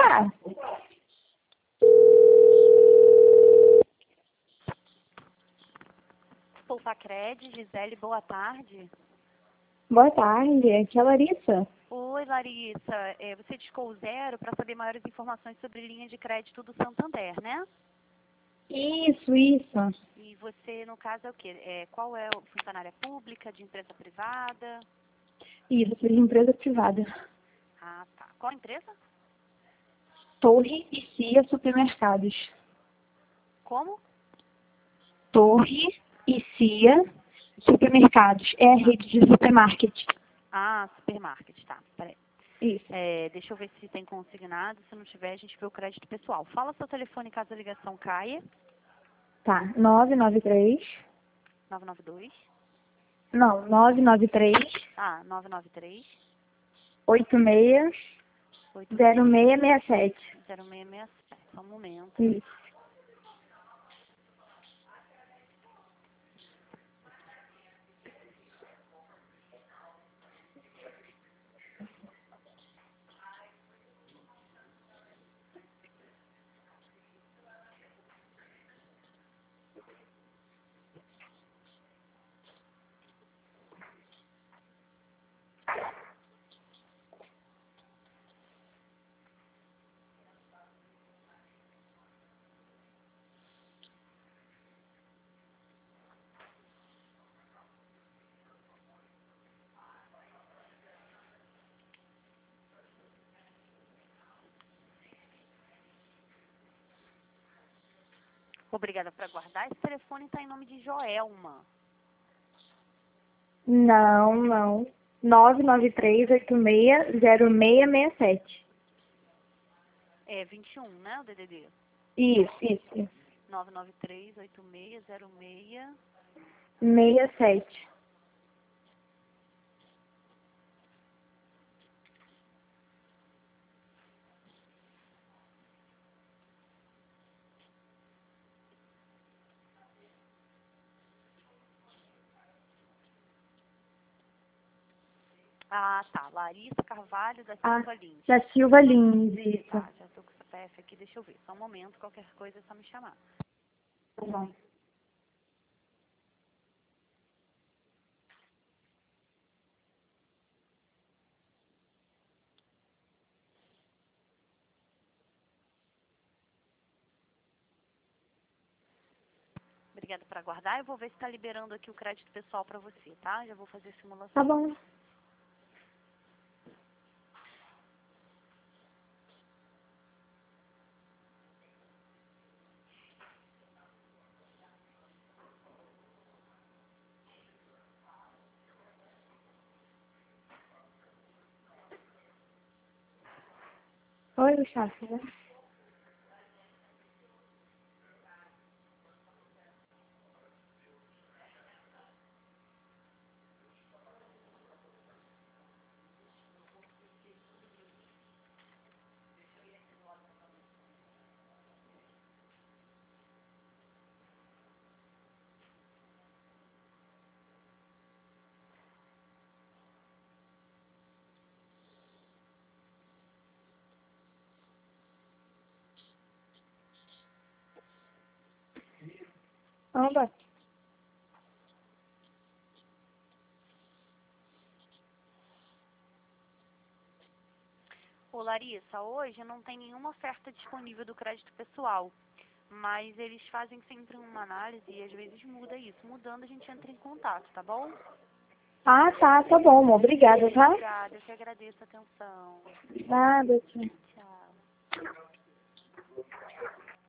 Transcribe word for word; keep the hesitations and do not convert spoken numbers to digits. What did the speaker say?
Tá. Poupacred, Gisele, boa tarde. Boa tarde, aqui é a Larissa. Oi, Larissa. É, você discou o zero para saber maiores informações sobre linha de crédito do Santander, né? Isso, isso. E você, no caso, é o quê? É, qual é o funcionária pública, de empresa privada? Isso, sou de empresa privada. Ah, tá. Qual empresa? Torre e Cia Supermercados. Como? Torre e Cia Supermercados. É a rede de supermarket. Ah, supermarket, tá. Peraí. Isso. É, deixa eu ver se tem consignado. Se não tiver, a gente vê o crédito pessoal. Fala seu telefone caso a ligação caia. Tá. nove nove três. nove nove dois. Não, nove nove três. Ah, nove nove três. oito seis oito zero seis seis seis sete. zero seis seis sete. Só um momento. Isso. Obrigada por aguardar. Esse telefone está em nome de Joelma. Não, não. nove nove três oito seis zero seis seis sete. É vinte e um, né, o D D D? Isso, isso, isso. nove nove três oito seis zero seis. seis sete. Ah, tá. Larissa Carvalho da Ah, Silva Lins. da Silva Lins, isso. Tá, já tô com o C P F aqui. Deixa eu ver. Só um momento. Qualquer coisa é só me chamar. Tá bom. Obrigada por aguardar. Eu vou ver se está liberando aqui o crédito pessoal para você, tá? Já vou fazer a simulação. Tá bom. Oi, Gustavo, né? Anda. Ô, Larissa, hoje não tem nenhuma oferta disponível do crédito pessoal. Mas eles fazem sempre uma análise e às vezes muda isso. Mudando, a gente entra em contato, tá bom? Ah, tá, tá bom. Obrigada, tá? Obrigada, eu que agradeço a atenção. Nada, tia. Tchau.